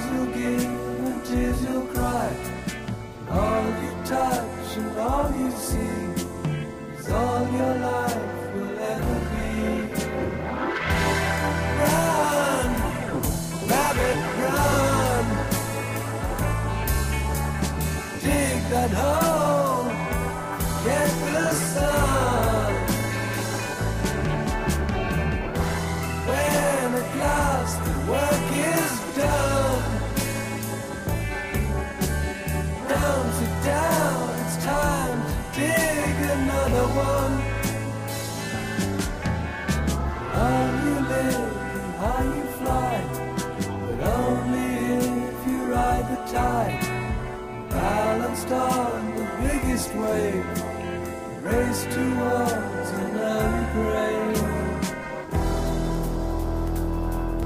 Smiles you'll give and tears you'll cry. All you touch and all you see is all your life will ever be. Run, rabbit, run. Dig that hole, get the sun. When at last the work is done, sit down, it's time to dig another one. How you live and how you fly, but only if you ride the tide. Balanced on the biggest wave, race towards an early grave.